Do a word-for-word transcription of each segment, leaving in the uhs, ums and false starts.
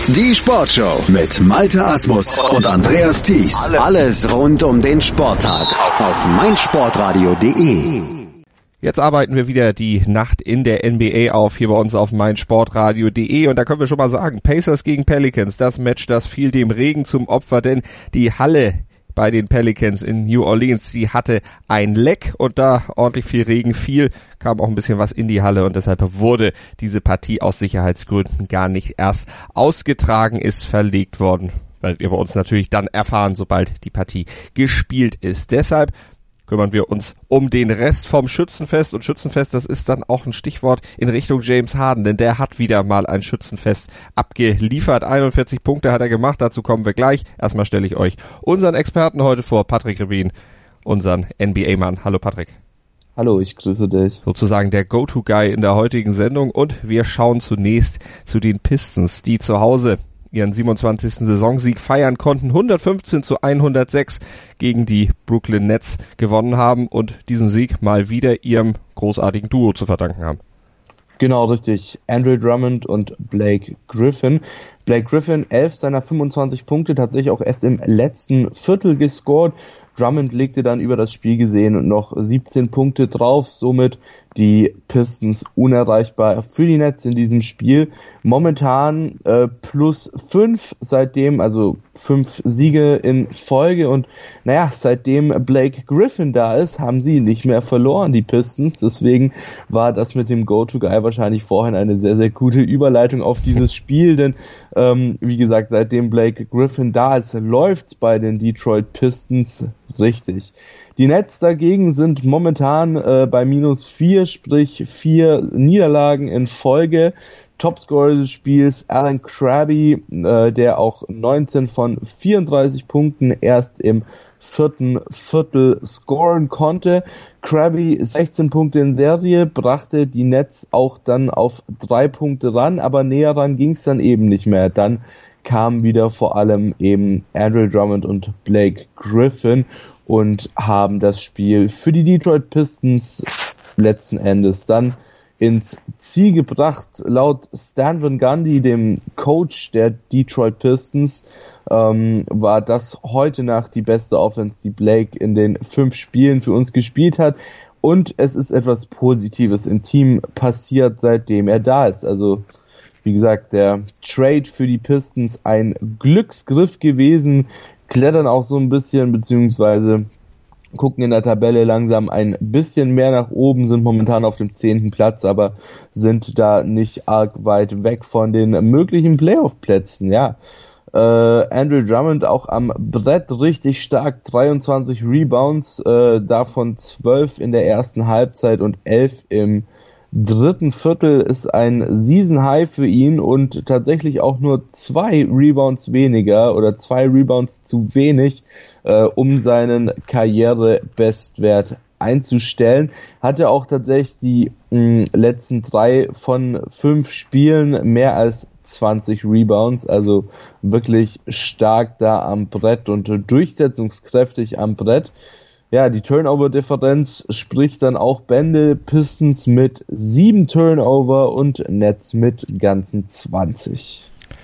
Die Sportshow mit Malte Asmus und Andreas Thies. Alles rund um den Sporttag auf meinsportradio punkt de. Jetzt arbeiten wir wieder die Nacht in der N B A auf, hier bei uns auf meinsportradio punkt de, und da können wir schon mal sagen, Pacers gegen Pelicans, das Match, das fiel dem Regen zum Opfer, denn die Halle bei den Pelicans in New Orleans, die hatte ein Leck und da ordentlich viel Regen fiel, kam auch ein bisschen was in die Halle und deshalb wurde diese Partie aus Sicherheitsgründen gar nicht erst ausgetragen, ist verlegt worden, weil wir bei uns natürlich dann erfahren, sobald die Partie gespielt ist. Deshalb kümmern wir uns um den Rest vom Schützenfest, und Schützenfest, das ist dann auch ein Stichwort in Richtung James Harden, denn der hat wieder mal ein Schützenfest abgeliefert. einundvierzig Punkte hat er gemacht, dazu kommen wir gleich. Erstmal stelle ich euch unseren Experten heute vor, Patrick Revin, unseren N B A-Mann. Hallo Patrick. Hallo, ich grüße dich. Sozusagen der Go-To-Guy in der heutigen Sendung, und wir schauen zunächst zu den Pistons, die zu Hause ihren siebenundzwanzigsten Saisonsieg feiern konnten, hundertfünfzehn zu hundertsechs gegen die Brooklyn Nets gewonnen haben und diesen Sieg mal wieder ihrem großartigen Duo zu verdanken haben. Genau, richtig. Andre Drummond und Blake Griffin. Blake Griffin, elf seiner fünfundzwanzig Punkte, tatsächlich auch erst im letzten Viertel gescored. Drummond legte dann über das Spiel gesehen noch siebzehn Punkte drauf, somit die Pistons unerreichbar für die Nets in diesem Spiel. Momentan äh, plus fünf seitdem, also fünf Siege in Folge, und naja, seitdem Blake Griffin da ist, haben sie nicht mehr verloren, die Pistons. Deswegen war das mit dem Go-To-Guy wahrscheinlich vorhin eine sehr, sehr gute Überleitung auf dieses Spiel, denn ähm, wie gesagt, seitdem Blake Griffin da ist, läuft's bei den Detroit Pistons richtig. Die Nets dagegen sind momentan äh, bei minus vier, sprich vier Niederlagen in Folge. Topscorer des Spiels Alan Krabby, äh, der auch neunzehn von vierunddreißig Punkten erst im vierten Viertel scoren konnte. Krabby sechzehn Punkte in Serie, brachte die Nets auch dann auf drei Punkte ran, aber näher ran ging es dann eben nicht mehr. Dann kamen wieder vor allem eben Andre Drummond und Blake Griffin und haben das Spiel für die Detroit Pistons letzten Endes dann ins Ziel gebracht. Laut Stan Van Gundy, dem Coach der Detroit Pistons, ähm, war das heute Nacht die beste Offense, die Blake in den fünf Spielen für uns gespielt hat. Und es ist etwas Positives im Team passiert, seitdem er da ist. Also, wie gesagt, der Trade für die Pistons ein Glücksgriff gewesen, klettern auch so ein bisschen, beziehungsweise gucken in der Tabelle langsam ein bisschen mehr nach oben, sind momentan auf dem zehnten Platz, aber sind da nicht arg weit weg von den möglichen Playoff-Plätzen, ja. Äh, Andre Drummond auch am Brett richtig stark, dreiundzwanzig Rebounds, äh, davon zwölf in der ersten Halbzeit und elf im dritten Viertel, ist ein Season High für ihn und tatsächlich auch nur zwei Rebounds weniger oder zwei Rebounds zu wenig, äh, um seinen Karrierebestwert einzustellen. Hatte auch tatsächlich die mh, letzten drei von fünf Spielen mehr als zwanzig Rebounds, also wirklich stark da am Brett und durchsetzungskräftig am Brett. Ja, die Turnover-Differenz spricht dann auch Bände, Pistons mit sieben Turnover und Nets mit ganzen zwanzig.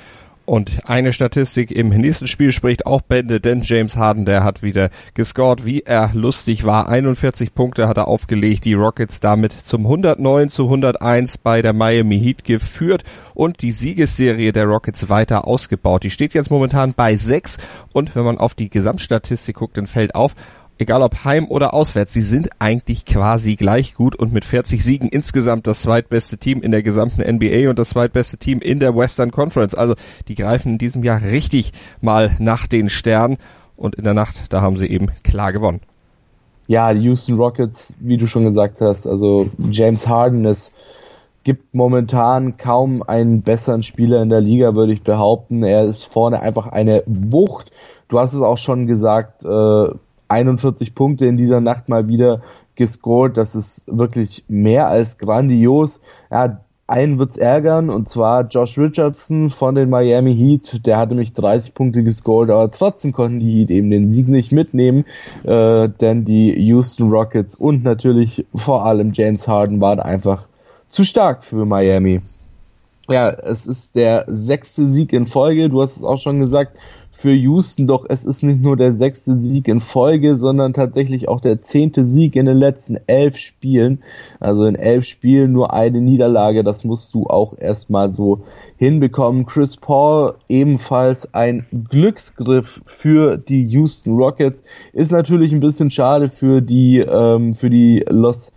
Und eine Statistik im nächsten Spiel spricht auch Bände, denn James Harden, der hat wieder gescored, wie er lustig war. einundvierzig Punkte hat er aufgelegt, die Rockets damit zum hundertneun zu hunderteins bei der Miami Heat geführt und die Siegesserie der Rockets weiter ausgebaut. Die steht jetzt momentan bei sechs, und wenn man auf die Gesamtstatistik guckt, dann fällt auf, egal ob heim oder auswärts, sie sind eigentlich quasi gleich gut und mit vierzig Siegen insgesamt das zweitbeste Team in der gesamten N B A und das zweitbeste Team in der Western Conference. Also die greifen in diesem Jahr richtig mal nach den Sternen, und in der Nacht, da haben sie eben klar gewonnen. Ja, die Houston Rockets, wie du schon gesagt hast, also James Harden, es gibt momentan kaum einen besseren Spieler in der Liga, würde ich behaupten. Er ist vorne einfach eine Wucht. Du hast es auch schon gesagt, äh, einundvierzig Punkte in dieser Nacht mal wieder gescored, das ist wirklich mehr als grandios. Ja, einen wird's ärgern, und zwar Josh Richardson von den Miami Heat, der hatte nämlich dreißig Punkte gescored, aber trotzdem konnten die Heat eben den Sieg nicht mitnehmen, äh, denn die Houston Rockets und natürlich vor allem James Harden waren einfach zu stark für Miami. Ja, es ist der sechste Sieg in Folge, du hast es auch schon gesagt, für Houston, doch es ist nicht nur der sechste Sieg in Folge, sondern tatsächlich auch der zehnte Sieg in den letzten elf Spielen. Also in elf Spielen nur eine Niederlage, das musst du auch erstmal so hinbekommen. Chris Paul, ebenfalls ein Glücksgriff für die Houston Rockets, ist natürlich ein bisschen schade für die, ähm, für die Los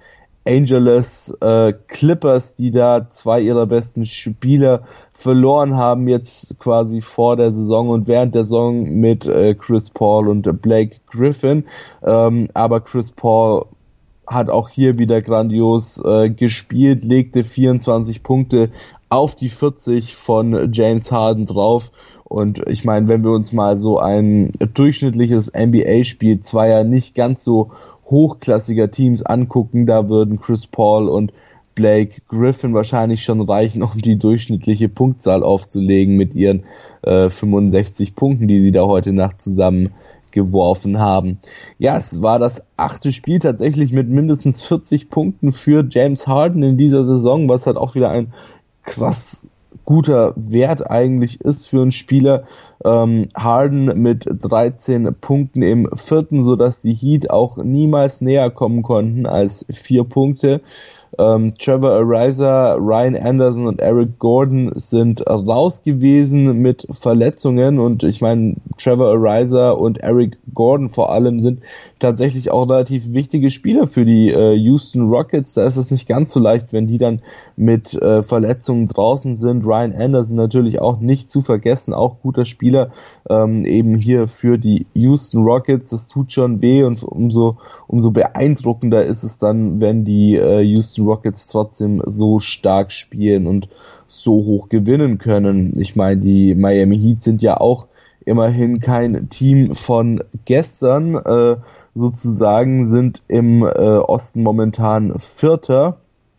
Angeles äh, Clippers, die da zwei ihrer besten Spieler verloren haben, jetzt quasi vor der Saison und während der Saison mit äh, Chris Paul und Blake Griffin. Ähm, aber Chris Paul hat auch hier wieder grandios äh, gespielt, legte vierundzwanzig Punkte auf die vierzig von James Harden drauf. Und ich meine, wenn wir uns mal so ein durchschnittliches N B A-Spiel zweier nicht ganz so hochklassiger Teams angucken, da würden Chris Paul und Blake Griffin wahrscheinlich schon reichen, um die durchschnittliche Punktzahl aufzulegen mit ihren äh, fünfundsechzig Punkten, die sie da heute Nacht zusammen geworfen haben. Ja, es war das achte Spiel tatsächlich mit mindestens vierzig Punkten für James Harden in dieser Saison, was halt auch wieder ein krass guter Wert eigentlich ist für einen Spieler. Ähm, Harden mit dreizehn Punkten im vierten, sodass die Heat auch niemals näher kommen konnten als vier Punkte. Ähm, Trevor Ariza, Ryan Anderson und Eric Gordon sind raus gewesen mit Verletzungen und ich meine, Trevor Ariza und Eric Gordon vor allem sind tatsächlich auch relativ wichtige Spieler für die äh, Houston Rockets. Da ist es nicht ganz so leicht, wenn die dann mit äh, Verletzungen draußen sind. Ryan Anderson natürlich auch nicht zu vergessen, auch guter Spieler ähm, eben hier für die Houston Rockets. Das tut schon weh und umso umso beeindruckender ist es dann, wenn die äh, Houston Rockets trotzdem so stark spielen und so hoch gewinnen können. Ich meine, die Miami Heat sind ja auch immerhin kein Team von gestern, äh, sozusagen, sind im äh, Osten momentan Vierter.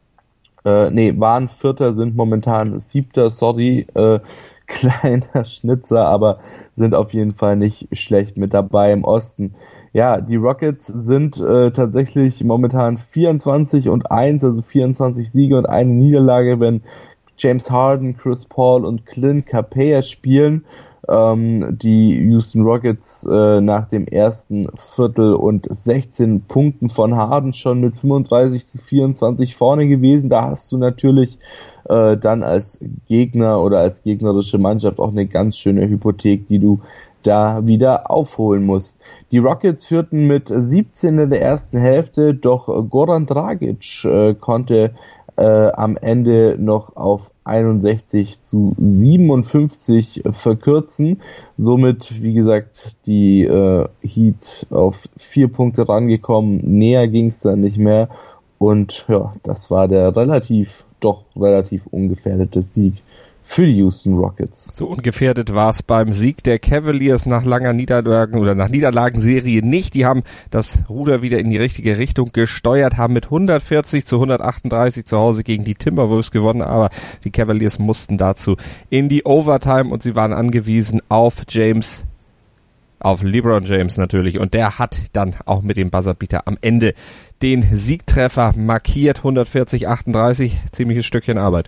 Äh, nee, waren Vierter, sind momentan Siebter, sorry, äh, kleiner Schnitzer, aber sind auf jeden Fall nicht schlecht mit dabei im Osten. Ja, die Rockets sind äh, tatsächlich momentan vierundzwanzig und eins, also vierundzwanzig Siege und eine Niederlage, wenn James Harden, Chris Paul und Clint Capela spielen. Ähm, die Houston Rockets äh, nach dem ersten Viertel und sechzehn Punkten von Harden schon mit fünfunddreißig zu vierundzwanzig vorne gewesen. Da hast du natürlich äh, dann als Gegner oder als gegnerische Mannschaft auch eine ganz schöne Hypothek, die du da wieder aufholen musst. Die Rockets führten mit siebzehn in der ersten Hälfte, doch Goran Dragic äh, konnte äh, am Ende noch auf einundsechzig zu siebenundfünfzig verkürzen. Somit, wie gesagt, die äh, Heat auf vier Punkte rangekommen. Näher ging es dann nicht mehr. Und ja, das war der relativ, doch relativ ungefährdete Sieg für die Houston Rockets. So ungefährdet war es beim Sieg der Cavaliers nach langer Niederlagen oder nach Niederlagenserie nicht. Die haben das Ruder wieder in die richtige Richtung gesteuert, haben mit hundertvierzig zu hundertachtunddreißig zu Hause gegen die Timberwolves gewonnen, aber die Cavaliers mussten dazu in die Overtime und sie waren angewiesen auf James, auf LeBron James natürlich, und der hat dann auch mit dem Buzzerbeater am Ende den Siegtreffer markiert. hundertvierzig achtunddreißig, ziemliches Stückchen Arbeit.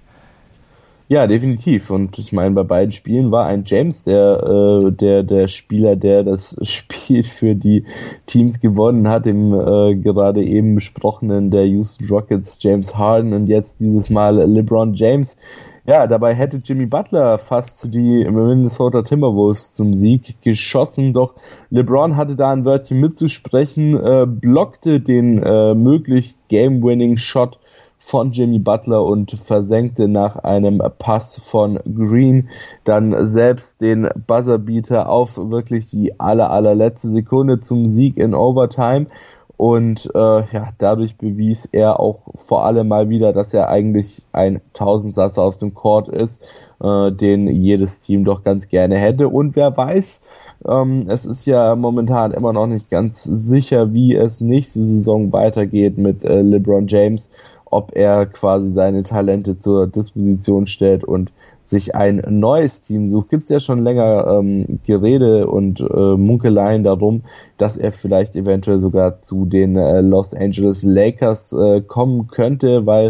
Ja, definitiv. Und ich meine, bei beiden Spielen war ein James der äh, der der Spieler, der das Spiel für die Teams gewonnen hat, im äh, gerade eben besprochenen der Houston Rockets James Harden und jetzt dieses Mal LeBron James. Ja, dabei hätte Jimmy Butler fast die Minnesota Timberwolves zum Sieg geschossen, doch LeBron hatte da ein Wörtchen mitzusprechen, äh, blockte den äh, möglich Game-Winning-Shot von Jimmy Butler und versenkte nach einem Pass von Green dann selbst den Buzzerbeater auf wirklich die aller allerletzte Sekunde zum Sieg in Overtime. Und äh, ja, dadurch bewies er auch vor allem mal wieder, dass er eigentlich ein Tausendsasser auf dem Court ist, äh, den jedes Team doch ganz gerne hätte. Und wer weiß, ähm, es ist ja momentan immer noch nicht ganz sicher, wie es nächste Saison weitergeht mit äh, LeBron James, ob er quasi seine Talente zur Disposition stellt und sich ein neues Team sucht. Gibt es ja schon länger ähm, Gerede und äh, Munkeleien darum, dass er vielleicht eventuell sogar zu den äh, Los Angeles Lakers äh, kommen könnte, weil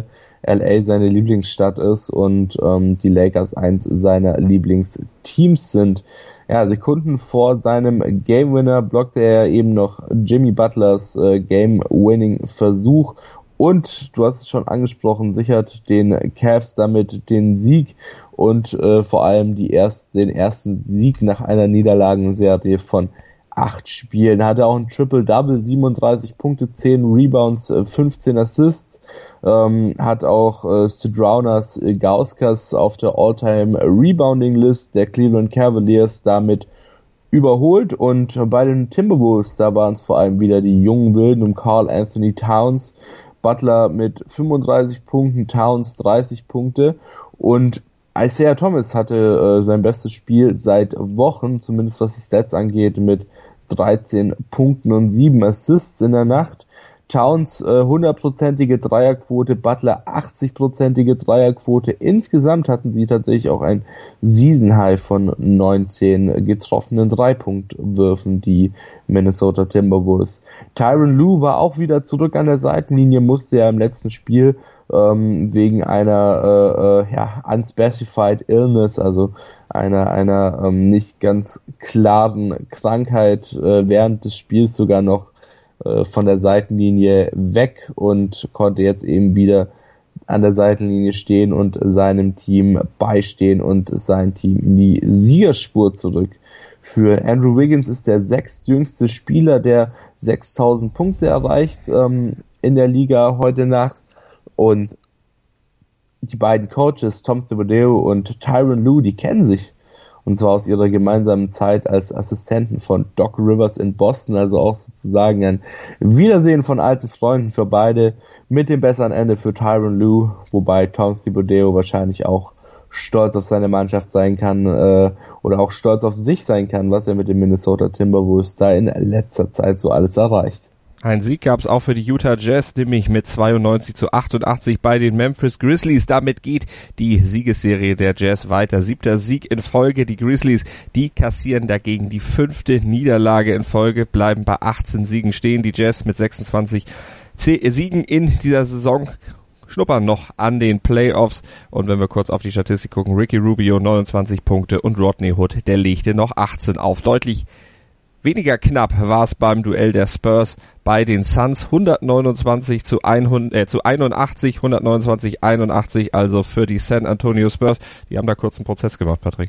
L A seine Lieblingsstadt ist und ähm, die Lakers eins seiner Lieblingsteams sind. Ja, Sekunden vor seinem Game-Winner blockte er eben noch Jimmy Butlers äh, Game-Winning-Versuch und, du hast es schon angesprochen, sichert den Cavs damit den Sieg und äh, vor allem die erst, den ersten Sieg nach einer Niederlagenserie von acht Spielen. Hatte auch ein Triple-Double, siebenunddreißig Punkte, zehn Rebounds, fünfzehn Assists. Ähm, hat auch äh, Straunas Gauskas auf der All-Time-Rebounding-List der Cleveland Cavaliers damit überholt. Und bei den Timberwolves, da waren es vor allem wieder die jungen Wilden um Karl Anthony Towns. Butler mit fünfunddreißig Punkten, Towns dreißig Punkte und Isaiah Thomas hatte äh, sein bestes Spiel seit Wochen, zumindest was die Stats angeht, mit dreizehn Punkten und sieben Assists in der Nacht. Towns äh, hundertprozentige Dreierquote, Butler achtzigprozentige Dreierquote. Insgesamt hatten sie tatsächlich auch ein Season High von neunzehn getroffenen Dreipunktwürfen, die Minnesota Timberwolves. Tyronn Lue war auch wieder zurück an der Seitenlinie, musste ja im letzten Spiel ähm, wegen einer äh, äh, ja, unspecified illness, also einer einer ähm, nicht ganz klaren Krankheit äh, während des Spiels sogar noch von der Seitenlinie weg und konnte jetzt eben wieder an der Seitenlinie stehen und seinem Team beistehen und sein Team in die Siegerspur zurückführen. Andrew Wiggins ist der sechstjüngste Spieler, der sechstausend Punkte erreicht ähm, in der Liga heute Nacht, und die beiden Coaches, Tom Thibodeau und Tyronn Lue, die kennen sich. Und zwar aus ihrer gemeinsamen Zeit als Assistenten von Doc Rivers in Boston, also auch sozusagen ein Wiedersehen von alten Freunden für beide, mit dem besseren Ende für Tyronn Lue, wobei Tom Thibodeau wahrscheinlich auch stolz auf seine Mannschaft sein kann äh, oder auch stolz auf sich sein kann, was er mit den Minnesota Timberwolves da in letzter Zeit so alles erreicht. Ein Sieg gab es auch für die Utah Jazz, nämlich mit zweiundneunzig zu achtundachtzig bei den Memphis Grizzlies. Damit geht die Siegesserie der Jazz weiter. Siebter Sieg in Folge. Die Grizzlies, die kassieren dagegen die fünfte Niederlage in Folge, bleiben bei achtzehn Siegen stehen. Die Jazz mit sechsundzwanzig Siegen in dieser Saison schnuppern noch an den Playoffs. Und wenn wir kurz auf die Statistik gucken, Ricky Rubio neunundzwanzig Punkte und Rodney Hood, der legte noch achtzehn auf. Deutlich weniger knapp war es beim Duell der Spurs bei den Suns, hundertneunundzwanzig zu hundert, äh, zu einundachtzig, hundertneunundzwanzig, einundachtzig, also für die San Antonio Spurs. Die haben da kurz einen Prozess gemacht, Patrick.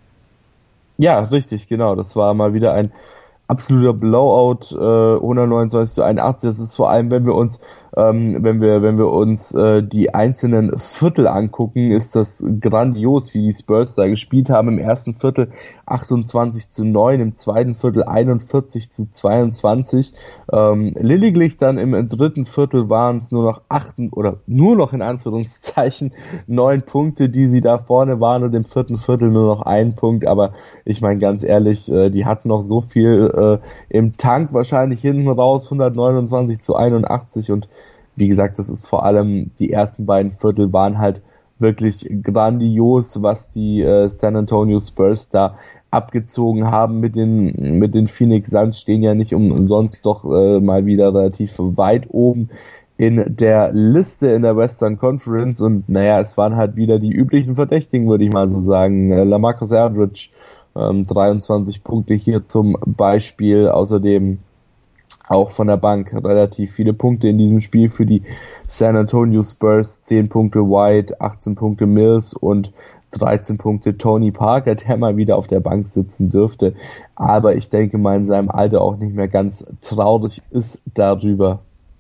Ja, richtig, genau. Das war mal wieder ein absoluter Blowout, äh, hundertneunundzwanzig zu einundachtzig. Das ist vor allem, wenn wir uns, ähm, wenn wir, wenn wir uns äh, die einzelnen Viertel angucken, ist das grandios, wie die Spurs da gespielt haben. Im ersten Viertel achtundzwanzig zu neun, im zweiten Viertel einundvierzig zu zweiundzwanzig. Ähm, lediglich dann im dritten Viertel waren es nur noch acht oder nur noch in Anführungszeichen neun Punkte, die sie da vorne waren, und im vierten Viertel nur noch ein Punkt. Aber ich meine ganz ehrlich, äh, die hatten noch so viel äh, im Tank wahrscheinlich hinten raus, hundertneunundzwanzig zu einundachtzig, und wie gesagt, das ist vor allem, die ersten beiden Viertel waren halt wirklich grandios, was die äh, San Antonio Spurs da abgezogen haben mit den mit den Phoenix Suns, stehen ja nicht umsonst doch äh, mal wieder relativ weit oben in der Liste in der Western Conference, und naja, es waren halt wieder die üblichen Verdächtigen, würde ich mal so sagen. Äh, LaMarcus Aldridge, ähm, dreiundzwanzig Punkte hier zum Beispiel, außerdem auch von der Bank relativ viele Punkte in diesem Spiel für die San Antonio Spurs, zehn Punkte White, achtzehn Punkte Mills und dreizehn Punkte Tony Parker, der mal wieder auf der Bank sitzen dürfte, aber ich denke mal in seinem Alter auch nicht mehr ganz traurig ist darüber.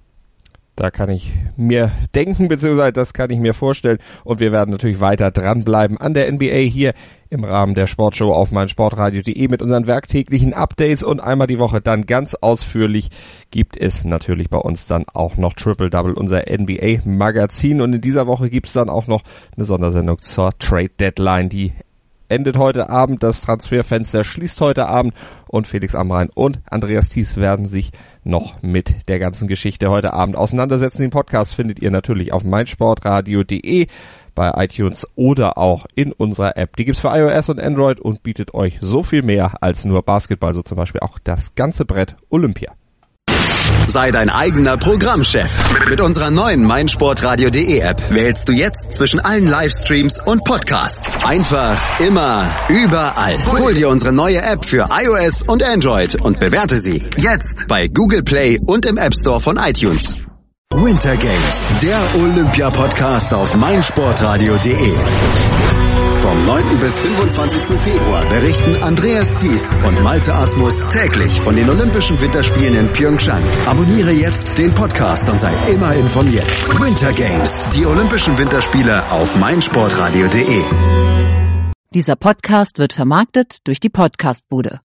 Da kann ich mir denken, beziehungsweise das kann ich mir vorstellen, und wir werden natürlich weiter dranbleiben an der N B A hier im Rahmen der Sportshow auf meinsportradio punkt de mit unseren werktäglichen Updates, und einmal die Woche dann ganz ausführlich gibt es natürlich bei uns dann auch noch Triple Double, unser N B A-Magazin, und in dieser Woche gibt es dann auch noch eine Sondersendung zur Trade Deadline, die endet heute Abend, das Transferfenster schließt heute Abend, und Felix Amrain und Andreas Thies werden sich noch mit der ganzen Geschichte heute Abend auseinandersetzen. Den Podcast findet ihr natürlich auf meinsportradio punkt de, bei iTunes oder auch in unserer App. Die gibt's für iOS und Android und bietet euch so viel mehr als nur Basketball, so zum Beispiel auch das ganze Brett Olympia. Sei dein eigener Programmchef. Mit unserer neuen meinsportradio.de App wählst du jetzt zwischen allen Livestreams und Podcasts. Einfach, immer, überall. Hol dir unsere neue App für iOS und Android und bewerte sie jetzt bei Google Play und im App Store von iTunes. Winter Games, der Olympia-Podcast auf meinsportradio.de. Vom neunten bis fünfundzwanzigsten Februar berichten Andreas Thies und Malte Asmus täglich von den Olympischen Winterspielen in Pyeongchang. Abonniere jetzt den Podcast und sei immer informiert. Winter Games, die Olympischen Winterspiele auf meinsportradio.de. Dieser Podcast wird vermarktet durch die Podcastbude.